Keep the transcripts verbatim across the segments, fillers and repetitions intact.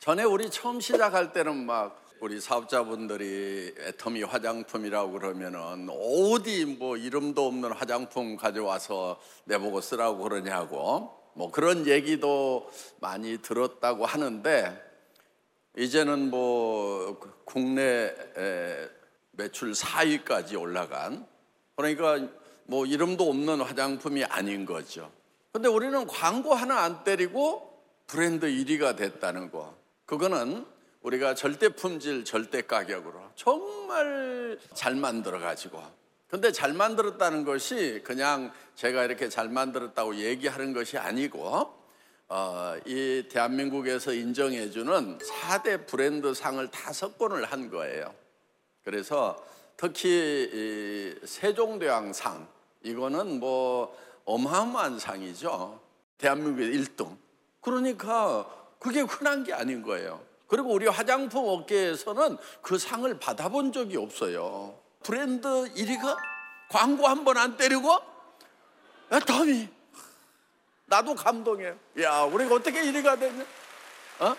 전에 우리 처음 시작할 때는 막 우리 사업자분들이 애터미 화장품이라고 그러면은 어디 뭐 이름도 없는 화장품 가져와서 내보고 쓰라고 그러냐고 뭐 그런 얘기도 많이 들었다고 하는데, 이제는 뭐 국내 매출 사 위까지 올라간, 그러니까 뭐 이름도 없는 화장품이 아닌 거죠. 근데 우리는 광고 하나 안 때리고 브랜드 일 위가 됐다는 거, 그거는 우리가 절대 품질, 절대 가격으로 정말 잘 만들어가지고, 근데 잘 만들었다는 것이 그냥 제가 이렇게 잘 만들었다고 얘기하는 것이 아니고 어, 이 대한민국에서 인정해주는 사 대 브랜드 상을 다섯 번을 한 거예요. 그래서 특히 이 세종대왕상, 이거는 뭐 어마어마한 상이죠. 대한민국의 일 등. 그러니까 그게 흔한 게 아닌 거예요. 그리고 우리 화장품 업계에서는 그 상을 받아본 적이 없어요. 브랜드 일 위가 광고 한 번 안 때리고 애터미. 나도 감동해요. 야, 우리가 어떻게 일 위가 됐냐? 어?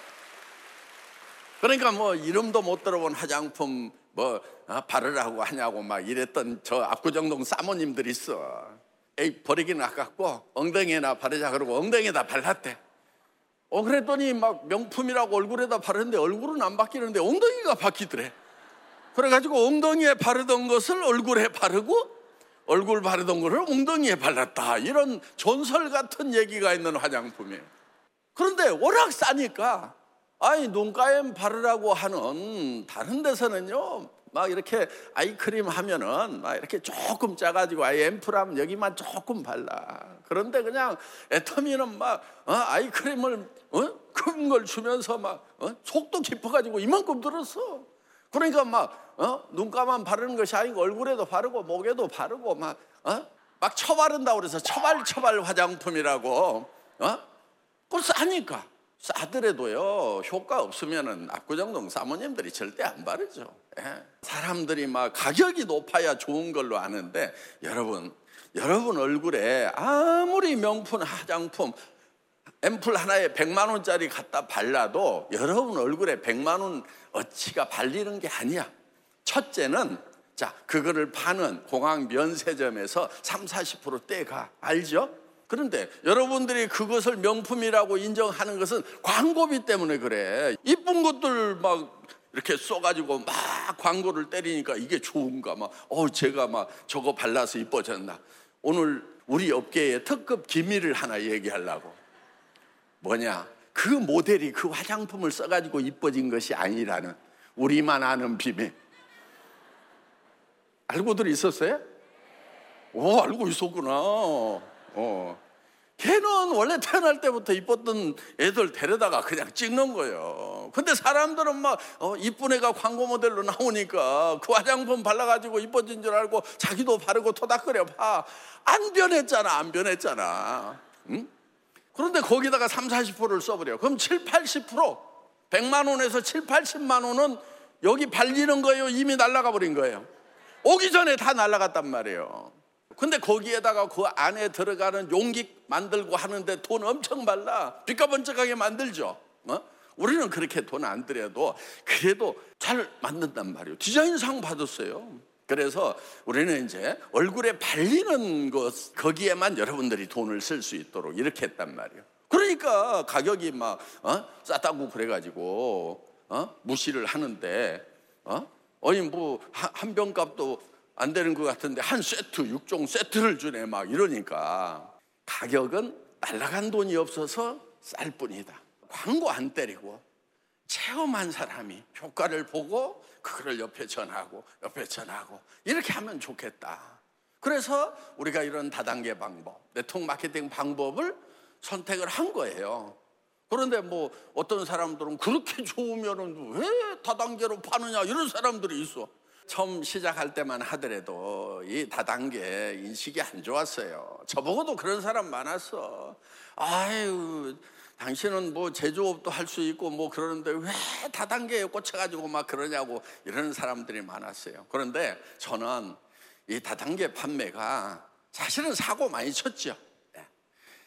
그러니까 뭐 이름도 못 들어본 화장품 뭐 어, 바르라고 하냐고 막 이랬던 저 압구정동 사모님들이 있어. 에이, 버리기는 아깝고 엉덩이에나 바르자 그러고 엉덩이에다 발랐대. 어, 그랬더니 막 명품이라고 얼굴에다 바르는데 얼굴은 안 바뀌는데 엉덩이가 바뀌더래. 그래가지고 엉덩이에 바르던 것을 얼굴에 바르고 얼굴 바르던 거를 엉덩이에 발랐다, 이런 전설 같은 얘기가 있는 화장품이에요. 그런데 워낙 싸니까 아이 눈가에 바르라고 하는 다른 데서는요 막 이렇게 아이크림 하면은 막 이렇게 조금 짜가지고 아이 앰플 하면 여기만 조금 발라. 그런데 그냥 애터미는 막 어? 아이크림을 어? 큰 걸 주면서 막 어? 속도 깊어가지고 이만큼 들었어. 그러니까 막 어? 눈가만 바르는 것이 아니고 얼굴에도 바르고 목에도 바르고 막 어? 막 처바른다고 그래서 처발처발 화장품이라고. 어? 그걸 싸니까. 싸더라도요 효과 없으면은 압구정동 사모님들이 절대 안 바르죠. 예. 사람들이 막 가격이 높아야 좋은 걸로 아는데, 여러분 여러분 얼굴에 아무리 명품 화장품 앰플 하나에 백만 원짜리 갖다 발라도 여러분 얼굴에 백만 원 어치가 발리는 게 아니야. 첫째는 자 그거를 파는 공항 면세점에서 삼, 사십 퍼센트 떼가, 알죠? 그런데 여러분들이 그것을 명품이라고 인정하는 것은 광고비 때문에 그래. 이쁜 것들 막 이렇게 써가지고 막 광고를 때리니까 이게 좋은가 막 어 제가 막 저거 발라서 이뻐졌나. 오늘 우리 업계의 특급 기밀을 하나 얘기하려고. 뭐냐, 그 모델이 그 화장품을 써가지고 이뻐진 것이 아니라는 우리만 아는 비밀. 알고들 있었어요? 오, 알고 있었구나. 어. 걔는 원래 태어날 때부터 이뻤던 애들 데려다가 그냥 찍는 거예요. 근데 사람들은 막 어, 이쁜 애가 광고 모델로 나오니까 그 화장품 발라가지고 이뻐진 줄 알고 자기도 바르고 토닥거려 봐. 안 변했잖아, 안 변했잖아. 응? 그런데 거기다가 삼, 사십 퍼센트를 써버려. 그럼 칠, 팔십 퍼센트, 백만 원에서 칠, 팔십만 원은 여기 발리는 거예요? 이미 날아가 버린 거예요? 오기 전에 다 날아갔단 말이에요. 근데 거기에다가 그 안에 들어가는 용기 만들고 하는데 돈 엄청 발라. 삐까번쩍하게 만들죠. 어? 우리는 그렇게 돈 안 들여도 그래도 잘 만든단 말이에요. 디자인상 받았어요. 그래서 우리는 이제 얼굴에 발리는 것, 거기에만 여러분들이 돈을 쓸 수 있도록 이렇게 했단 말이에요. 그러니까 가격이 막 어? 싸다고 그래가지고 어? 무시를 하는데 어? 아니 뭐 한 병값도 안 되는 것 같은데 한 세트, 육 종 세트를 주네 막 이러니까 가격은 날라간 돈이 없어서 쌀 뿐이다. 광고 안 때리고 체험한 사람이 효과를 보고 그거를 옆에 전하고 옆에 전하고 이렇게 하면 좋겠다. 그래서 우리가 이런 다단계 방법, 네트워크 마케팅 방법을 선택을 한 거예요. 그런데 뭐 어떤 사람들은 그렇게 좋으면은 왜 다단계로 파느냐 이런 사람들이 있어. 처음 시작할 때만 하더라도 이 다단계 인식이 안 좋았어요. 저보고도 그런 사람 많았어. 아유, 당신은 뭐 제조업도 할 수 있고 뭐 그러는데 왜 다단계에 꽂혀가지고 막 그러냐고 이러는 사람들이 많았어요. 그런데 저는 이 다단계 판매가 사실은 사고 많이 쳤죠.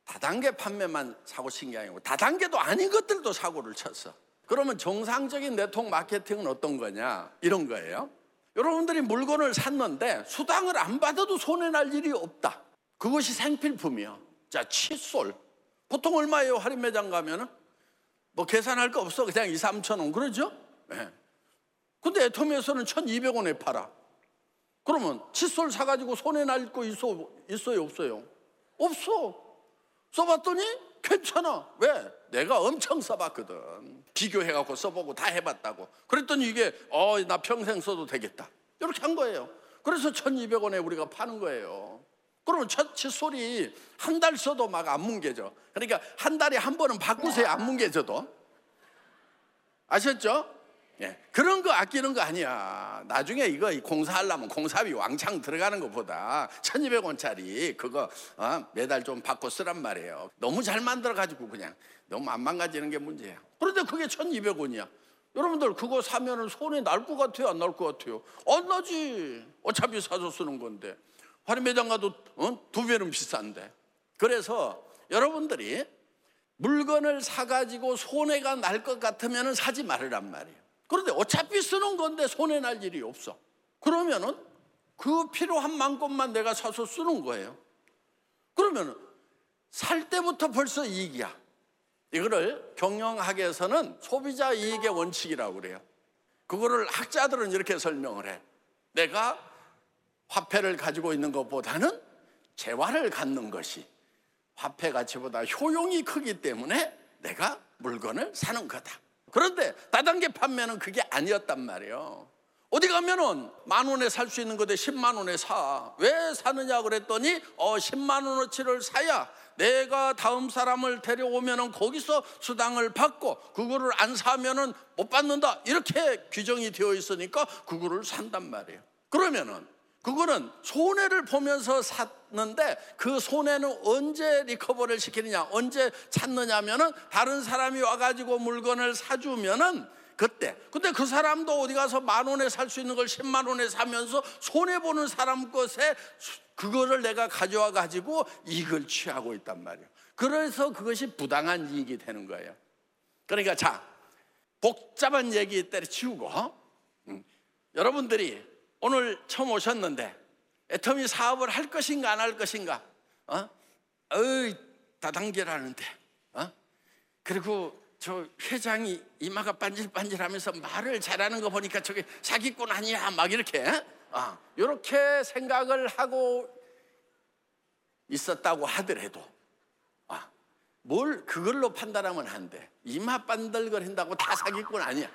다단계 판매만 사고 친 게 아니고 다단계도 아닌 것들도 사고를 쳤어. 그러면 정상적인 네트워크 마케팅은 어떤 거냐? 이런 거예요. 여러분들이 물건을 샀는데 수당을 안 받아도 손해날 일이 없다. 그것이 생필품이야. 자, 칫솔 보통 얼마예요? 할인 매장 가면은 뭐 계산할 거 없어. 그냥 이, 삼천 원 그러죠? 네. 근데 애터미에서는 천이백 원에 팔아. 그러면 칫솔 사가지고 손해날 거 있어, 있어요? 없어요? 없어. 써봤더니 괜찮아. 왜? 내가 엄청 써봤거든. 비교해갖고 써보고 다 해봤다고. 그랬더니 이게 어, 나 평생 써도 되겠다. 이렇게 한 거예요. 그래서 천이백 원에 우리가 파는 거예요. 그러면 첫 칫솔이 한 달 써도 막 안 뭉개져. 그러니까 한 달에 한 번은 바꾸세요. 안 뭉개져도. 아셨죠? 예, 그런 거 아끼는 거 아니야. 나중에 이거 공사하려면 공사비 왕창 들어가는 것보다 천이백 원짜리 그거 어, 매달 좀 바꿔 쓰란 말이에요. 너무 잘 만들어가지고 그냥 너무 안 망가지는 게 문제야. 그런데 그게 천이백 원이야. 여러분들 그거 사면은 손에 날 것 같아요? 안 날 것 같아요? 안 나지. 어차피 사서 쓰는 건데. 할인 매장 가도 어? 두 배는 비싼데. 그래서 여러분들이 물건을 사가지고 손해가 날 것 같으면 사지 말으란 말이에요. 그런데 어차피 쓰는 건데 손해 날 일이 없어. 그러면은 그 필요한 만큼만 내가 사서 쓰는 거예요. 그러면은 살 때부터 벌써 이익이야. 이거를 경영학에서는 소비자 이익의 원칙이라고 그래요. 그거를 학자들은 이렇게 설명을 해. 내가 화폐를 가지고 있는 것보다는 재화를 갖는 것이 화폐 가치보다 효용이 크기 때문에 내가 물건을 사는 거다. 그런데 다단계 판매는 그게 아니었단 말이에요. 어디 가면은 만 원에 살 수 있는 건데 십만 원에 사. 왜 사느냐 그랬더니 어 십만 원어치를 사야 내가 다음 사람을 데려오면은 거기서 수당을 받고 그거를 안 사면은 못 받는다. 이렇게 규정이 되어 있으니까 그거를 산단 말이에요. 그러면은 그거는 손해를 보면서 샀는데 그 손해는 언제 리커버를 시키느냐, 언제 찾느냐면은 다른 사람이 와가지고 물건을 사주면은 그때. 근데 그 사람도 어디 가서 만 원에 살 수 있는 걸 십만 원에 사면서 손해보는 사람 것에 그거를 내가 가져와 가지고 이익을 취하고 있단 말이에요. 그래서 그것이 부당한 이익이 되는 거예요. 그러니까 자, 복잡한 얘기 때려치우고 음, 여러분들이 오늘 처음 오셨는데 애터미 사업을 할 것인가 안 할 것인가? 어? 어이, 다단계라는데 어? 그리고 저 회장이 이마가 반질반질하면서 말을 잘하는 거 보니까 저게 사기꾼 아니야? 막 이렇게 어, 이렇게 생각을 하고 있었다고 하더라도 어, 뭘 그걸로 판단하면 안 돼. 이마 반들거린다고 다 사기꾼 아니야.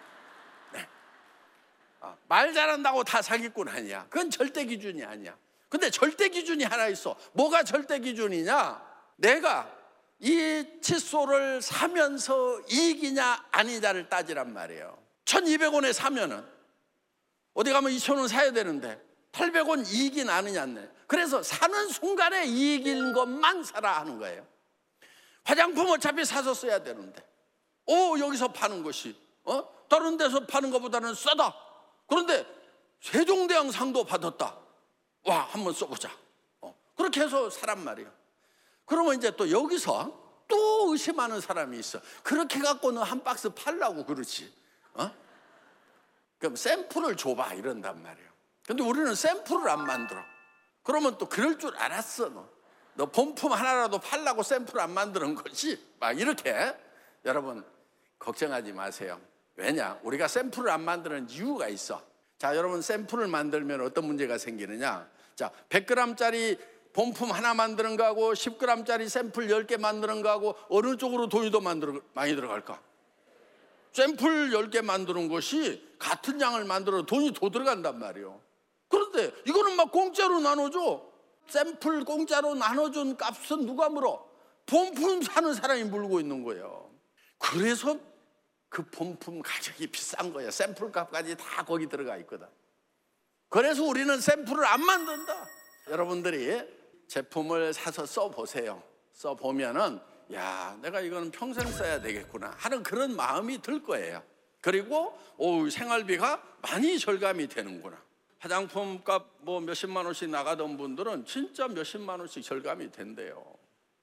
어, 말 잘한다고 다 사기꾼 아니야. 그건 절대 기준이 아니야. 근데 절대 기준이 하나 있어. 뭐가 절대 기준이냐? 내가 이 칫솔을 사면서 이익이냐 아니냐를 따지란 말이에요. 천이백 원에 사면은 어디 가면 이천 원 사야 되는데 팔백 원 이익이 나느냐 안 나느냐. 그래서 사는 순간에 이익인 것만 사라 하는 거예요. 화장품 어차피 사서 써야 되는데 오, 여기서 파는 것이 어? 다른 데서 파는 것보다는 싸다. 그런데 세종대왕 상도 받았다. 와, 한번 써보자. 어, 그렇게 해서 사란 말이에요. 그러면 이제 또 여기서 또 의심하는 사람이 있어. 그렇게 갖고는 한 박스 팔라고 그러지. 어? 그럼 샘플을 줘봐 이런단 말이에요. 근데 우리는 샘플을 안 만들어. 그러면 또 그럴 줄 알았어. 너, 너 본품 하나라도 팔라고 샘플 안 만드는 거지. 막 이렇게. 여러분 걱정하지 마세요. 왜냐? 우리가 샘플을 안 만드는 이유가 있어. 자, 여러분 샘플을 만들면 어떤 문제가 생기느냐? 자, 백 그램짜리 본품 하나 만드는 거하고 십 그램짜리 샘플 열 개 만드는 거하고 어느 쪽으로 돈이 더 만들어, 많이 들어갈까? 샘플 열 개 만드는 것이 같은 양을 만들어도 돈이 더 들어간단 말이에요. 그런데 이거는 막 공짜로 나눠줘. 샘플 공짜로 나눠준 값은 누가 물어? 본품 사는 사람이 물고 있는 거예요. 그래서 그 본품 가격이 비싼 거예요. 샘플 값까지 다 거기 들어가 있거든. 그래서 우리는 샘플을 안 만든다. 여러분들이 제품을 사서 써보세요. 써보면은 야, 내가 이거는 평생 써야 되겠구나 하는 그런 마음이 들 거예요. 그리고 오, 생활비가 많이 절감이 되는구나. 화장품 값 뭐 몇십만 원씩 나가던 분들은 진짜 몇십만 원씩 절감이 된대요.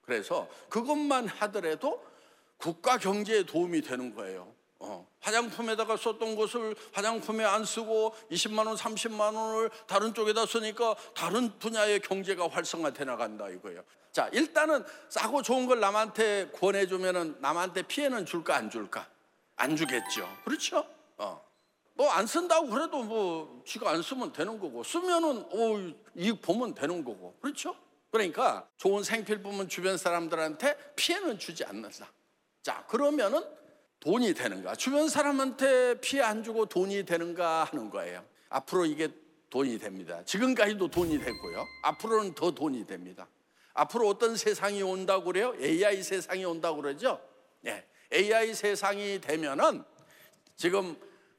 그래서 그것만 하더라도 국가 경제에 도움이 되는 거예요. 어, 화장품에다가 썼던 것을 화장품에 안 쓰고 이십만 원, 삼십만 원을 다른 쪽에다 쓰니까 다른 분야의 경제가 활성화돼 나간다 이거예요. 자, 일단은 싸고 좋은 걸 남한테 권해주면은 남한테 피해는 줄까 안 줄까? 안 주겠죠. 그렇죠? 어. 뭐 안 쓴다고 그래도 뭐 지가 안 쓰면 되는 거고, 쓰면은 오, 이익 보면 되는 거고, 그렇죠? 그러니까 좋은 생필품은 주변 사람들한테 피해는 주지 않는다. 자, 그러면은 돈이 되는가? 주변 사람한테 피해 안 주고 돈이 되는가 하는 거예요. 앞으로 이게 돈이 됩니다. 지금까지도 돈이 됐고요. 앞으로는 더 돈이 됩니다. 앞으로 어떤 세상이 온다고 그래요? 에이아이 세상이 온다고 그러죠? 네. 에이아이 세상이 되면은 지금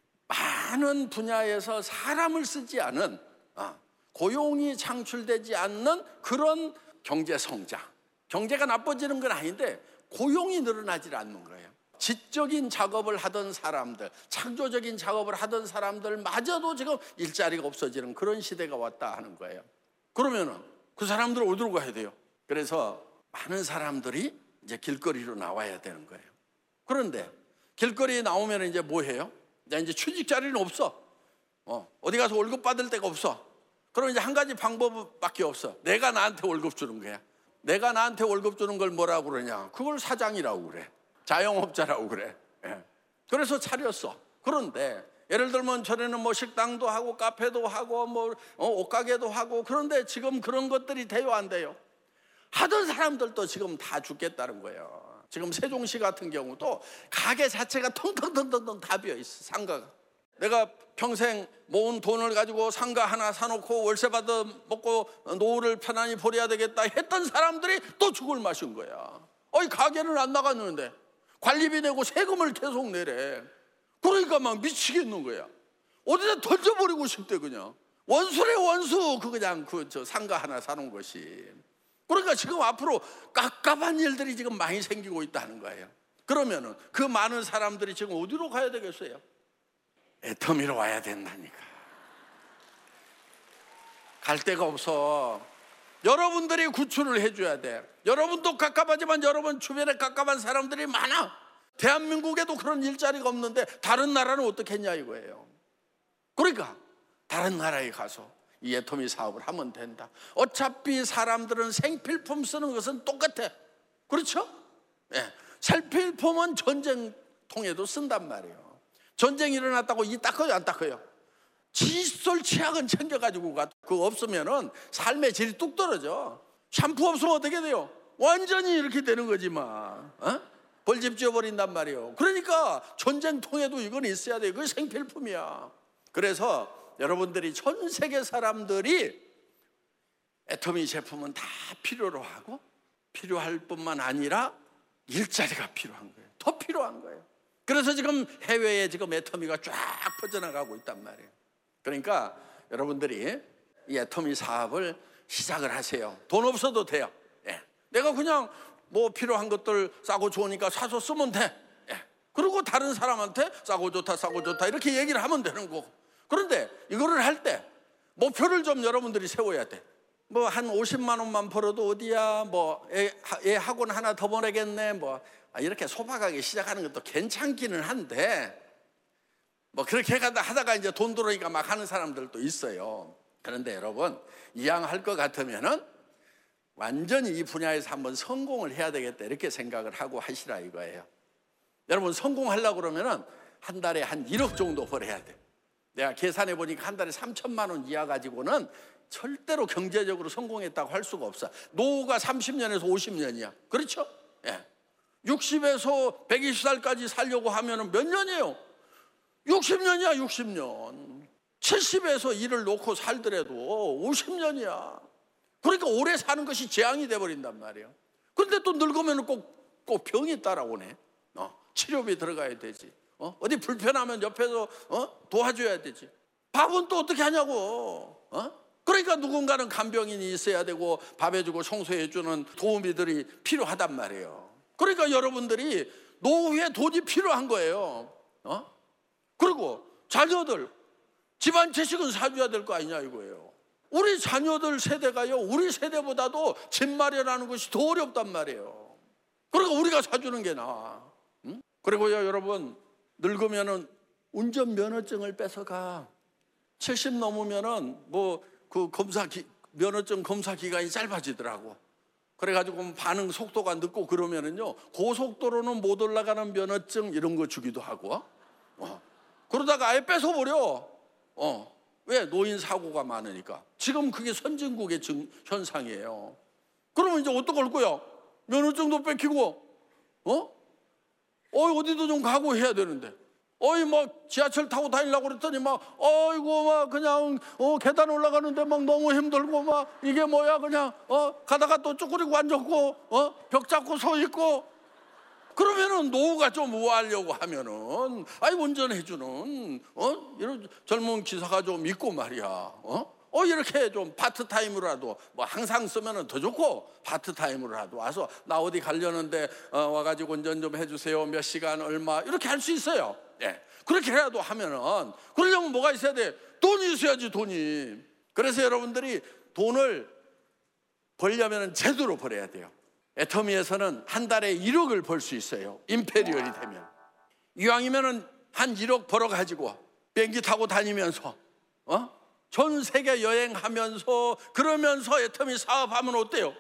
많은 분야에서 사람을 쓰지 않은, 고용이 창출되지 않는 그런 경제 성장. 경제가 나빠지는 건 아닌데 고용이 늘어나질 않는 거예요. 지적인 작업을 하던 사람들, 창조적인 작업을 하던 사람들마저도 지금 일자리가 없어지는 그런 시대가 왔다 하는 거예요. 그러면은 그 사람들 어디로 가야 돼요? 그래서 많은 사람들이 이제 길거리로 나와야 되는 거예요. 그런데 길거리에 나오면 이제 뭐 해요? 이제 취직 자리는 없어. 어, 어디 가서 월급 받을 데가 없어. 그럼 이제 한 가지 방법밖에 없어. 내가 나한테 월급 주는 거야. 내가 나한테 월급 주는 걸 뭐라고 그러냐? 그걸 사장이라고 그래. 자영업자라고 그래. 예. 그래서 차렸어. 그런데 예를 들면 전에는 뭐 식당도 하고 카페도 하고 뭐 어, 옷가게도 하고, 그런데 지금 그런 것들이 돼요, 안 돼요? 하던 사람들도 지금 다 죽겠다는 거예요. 지금 세종시 같은 경우도 가게 자체가 텅텅텅텅텅 다 비어있어. 상가가. 내가 평생 모은 돈을 가지고 상가 하나 사놓고 월세 받아 먹고 노후를 편안히 보내야 되겠다 했던 사람들이 또 죽을 맛인 거야. 어이, 가게는 안 나갔는데 관리비 내고 세금을 계속 내래. 그러니까 막 미치겠는 거야. 어디다 던져버리고 싶대. 그냥 원수래 원수. 그 그냥 그 저 상가 하나 사놓은 것이. 그러니까 지금 앞으로 깝깝한 일들이 지금 많이 생기고 있다는 거예요. 그러면은 그 많은 사람들이 지금 어디로 가야 되겠어요? 애터미로 와야 된다니까. 갈 데가 없어. 여러분들이 구출을 해줘야 돼. 여러분도 깝깝하지만 여러분 주변에 깝깝한 사람들이 많아. 대한민국에도 그런 일자리가 없는데 다른 나라는 어떻게 했냐 이거예요. 그러니까 다른 나라에 가서 이 애터미 사업을 하면 된다. 어차피 사람들은 생필품 쓰는 것은 똑같아. 그렇죠? 예. 생필품은 전쟁통에도 쓴단 말이에요. 전쟁이 일어났다고 이 닦아요, 안 닦아요? 칫솔 치약은 챙겨가지고 가. 그거 없으면은 삶의 질이 뚝 떨어져. 샴푸 없으면 어떻게 돼요? 완전히 이렇게 되는 거지만, 어? 벌집 지어버린단 말이에요. 그러니까 전쟁통에도 이건 있어야 돼. 그게 생필품이야. 그래서 여러분들이 전 세계 사람들이 애터미 제품은 다 필요로 하고, 필요할 뿐만 아니라 일자리가 필요한 거예요. 더 필요한 거예요. 그래서 지금 해외에 지금 애터미가 쫙 퍼져나가고 있단 말이에요. 그러니까 여러분들이 이 애터미 사업을 시작을 하세요. 돈 없어도 돼요. 예. 내가 그냥 뭐 필요한 것들 싸고 좋으니까 사서 쓰면 돼. 예. 그리고 다른 사람한테 싸고 좋다 싸고 좋다 이렇게 얘기를 하면 되는 거고. 그런데 이거를 할 때 목표를 좀 여러분들이 세워야 돼. 뭐 한 오십만 원만 벌어도 어디야, 뭐 애, 애 학원 하나 더 보내겠네, 뭐 이렇게 소박하게 시작하는 것도 괜찮기는 한데, 뭐 그렇게 하다가 이제 돈 들어오니까 막 하는 사람들도 있어요. 그런데 여러분, 이왕 할 것 같으면은 완전히 이 분야에서 한번 성공을 해야 되겠다 이렇게 생각을 하고 하시라 이거예요. 여러분, 성공하려고 그러면은 한 달에 한 일억 정도 벌어야 돼. 내가 계산해 보니까 한 달에 삼천만 원 이하 가지고는 절대로 경제적으로 성공했다고 할 수가 없어. 노후가 삼십 년에서 오십 년이야. 그렇죠? 예. 육십에서 백이십 살까지 살려고 하면은 몇 년이에요? 육십 년이야, 육십 년. 칠십에서 일을 놓고 살더라도 오십 년이야. 그러니까 오래 사는 것이 재앙이 돼버린단 말이에요. 그런데 또 늙으면 꼭, 꼭 병이 따라오네. 어, 치료비 들어가야 되지. 어? 어디 불편하면 옆에서 어? 도와줘야 되지. 밥은 또 어떻게 하냐고. 어? 그러니까 누군가는 간병인이 있어야 되고 밥 해주고 청소해주는 도우미들이 필요하단 말이에요. 그러니까 여러분들이 노후에 돈이 필요한 거예요. 어? 그리고 자녀들 집안 채식은 사줘야 될 거 아니냐 이거예요. 우리 자녀들 세대가요, 우리 세대보다도 집 마련하는 것이 더 어렵단 말이에요. 그러니까 우리가 사주는 게 나아. 응? 그리고요, 여러분, 늙으면은 운전면허증을 뺏어가. 칠십 넘으면은 뭐 그 검사 기, 면허증 검사 기간이 짧아지더라고. 그래가지고 반응 속도가 늦고 그러면은요, 고속도로는 못 올라가는 면허증 이런 거 주기도 하고. 어. 그러다가 아예 뺏어버려. 어. 왜? 노인 사고가 많으니까. 지금 그게 선진국의 증, 현상이에요. 그러면 이제 어떡할 거야? 면허증도 뺏기고, 어? 어이, 어디도 좀 가고 해야 되는데. 어이, 막 지하철 타고 다니려고 그랬더니 막, 어이구, 막 그냥, 어, 계단 올라가는데 막 너무 힘들고 막 이게 뭐야, 그냥, 어, 가다가 또 쭈그리고 앉았고, 어, 벽 잡고 서 있고. 그러면은 노후가 좀 우아하려고 하면은, 아이, 운전해주는, 어, 이런 젊은 기사가 좀 있고 말이야, 어? 어, 이렇게 좀 파트타임으로라도, 뭐 항상 쓰면은 더 좋고, 파트타임으로라도 와서, 나 어디 가려는데, 어, 와가지고 운전 좀 해주세요. 몇 시간, 얼마, 이렇게 할 수 있어요. 예. 그렇게라도 하면은, 그러려면 뭐가 있어야 돼? 돈이 있어야지, 돈이. 그래서 여러분들이 돈을 벌려면은 제대로 벌어야 돼요. 애터미에서는 한 달에 일억을 벌 수 있어요. 임페리얼이 되면. 이왕이면은 한 일억 벌어가지고, 비행기 타고 다니면서, 어? 전 세계 여행하면서 그러면서 애터미 사업하면 어때요?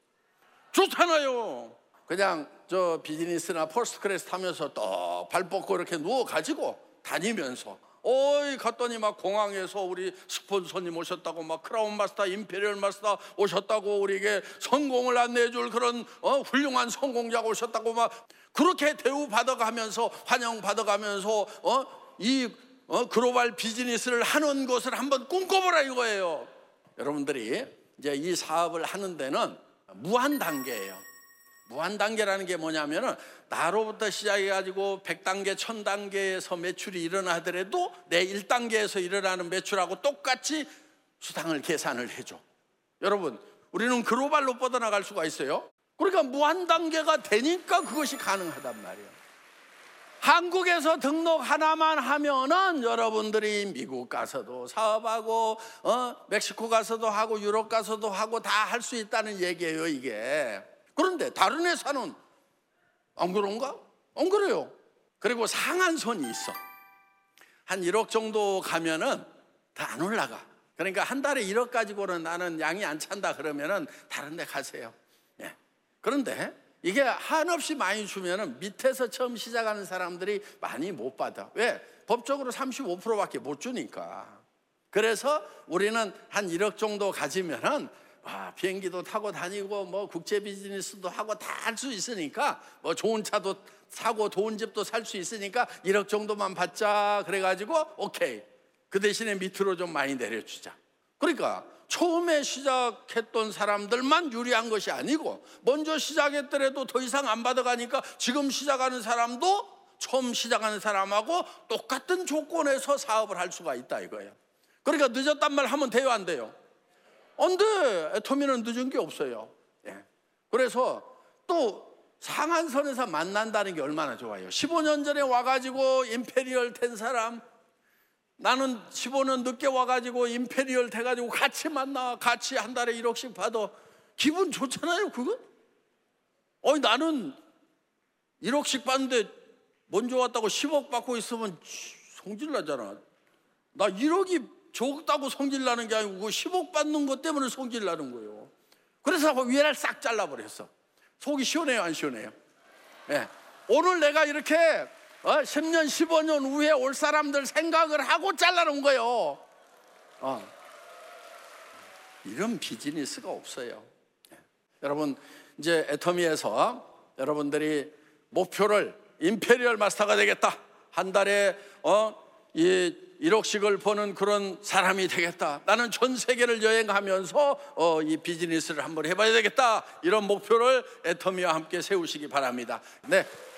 좋잖아요. 그냥 저 비즈니스나 퍼스트 클래스 타면서 또 발 뻗고 이렇게 누워가지고 다니면서, 어이 갔더니 막 공항에서 우리 스폰서님 오셨다고, 막 크라운 마스터, 임페리얼 마스터 오셨다고, 우리에게 성공을 안내해줄 그런 어, 훌륭한 성공자가 오셨다고, 막 그렇게 대우 받아가면서, 환영 받아가면서 어, 이 어, 글로벌 비즈니스를 하는 것을 한번 꿈꿔보라 이거예요. 여러분들이 이제 이 사업을 하는 데는 무한 단계예요. 무한 단계라는 게 뭐냐면은, 나로부터 시작해가지고 백 단계, 천 단계에서 매출이 일어나더라도 내 일 단계에서 일어나는 매출하고 똑같이 수당을 계산을 해줘. 여러분, 우리는 글로벌로 뻗어나갈 수가 있어요. 그러니까 무한 단계가 되니까 그것이 가능하단 말이에요. 한국에서 등록 하나만 하면은 여러분들이 미국 가서도 사업하고, 어, 멕시코 가서도 하고, 유럽 가서도 하고 다 할 수 있다는 얘기예요, 이게. 그런데 다른 회사는 안 그런가? 안 그래요. 그리고 상한선이 있어. 한 일억 정도 가면은 더 안 올라가. 그러니까 한 달에 일억 가지고는 나는 양이 안 찬다 그러면은 다른 데 가세요. 예. 그런데 이게 한없이 많이 주면은 밑에서 처음 시작하는 사람들이 많이 못 받아. 왜? 법적으로 삼십오 퍼센트밖에 못 주니까. 그래서 우리는 한 일억 정도 가지면은, 와, 비행기도 타고 다니고 뭐 국제 비즈니스도 하고 다 할 수 있으니까, 뭐 좋은 차도 사고 좋은 집도 살 수 있으니까 일억 정도만 받자. 그래가지고 오케이. 그 대신에 밑으로 좀 많이 내려주자. 그러니까 처음에 시작했던 사람들만 유리한 것이 아니고, 먼저 시작했더라도 더 이상 안 받아가니까 지금 시작하는 사람도 처음 시작하는 사람하고 똑같은 조건에서 사업을 할 수가 있다 이거예요. 그러니까 늦었단 말 하면 돼요, 안 돼요? 안 돼. 애터미는 늦은 게 없어요. 예. 그래서 또 상한선에서 만난다는 게 얼마나 좋아요. 십오 년 전에 와가지고 임페리얼 된 사람, 나는 십오 년 늦게 와가지고 임페리얼 돼가지고 같이 만나, 같이 한 달에 일억씩 받아. 기분 좋잖아요, 그건? 어이, 나는 일억씩 받는데 먼저 왔다고 십억 받고 있으면 성질 나잖아. 나 일억이 적다고 성질 나는 게 아니고 십억 받는 것 때문에 성질 나는 거예요. 그래서 위를 싹 잘라버렸어. 속이 시원해요, 안 시원해요? 네. 오늘 내가 이렇게 어, 십 년, 십오 년 후에 올 사람들 생각을 하고 잘라놓은 거예요. 어. 이런 비즈니스가 없어요. 네. 여러분, 이제 애터미에서 여러분들이 목표를 임페리얼 마스터가 되겠다, 한 달에 어, 이 일억씩을 버는 그런 사람이 되겠다, 나는 전 세계를 여행하면서 어, 이 비즈니스를 한번 해봐야 되겠다, 이런 목표를 애터미와 함께 세우시기 바랍니다. 네.